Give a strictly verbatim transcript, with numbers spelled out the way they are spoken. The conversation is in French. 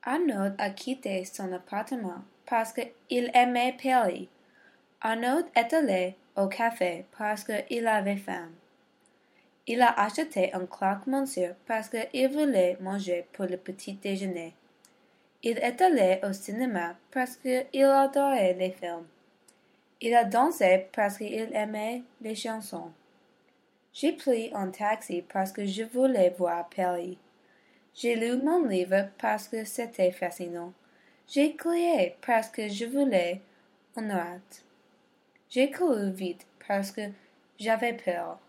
Arnaud a quitté son appartement parce qu'il aimait Perry. Arnaud est allé au café parce qu'il avait faim. Il a acheté un croque-monsieur parce qu'il voulait manger pour le petit déjeuner. Il est allé au cinéma parce qu'il adorait les films. Il a dansé parce qu'il aimait les chansons. J'ai pris un taxi parce que je voulais voir Perry. J'ai lu mon livre parce que c'était fascinant. J'ai crié parce que je voulais un rat. J'ai couru vite parce que j'avais peur.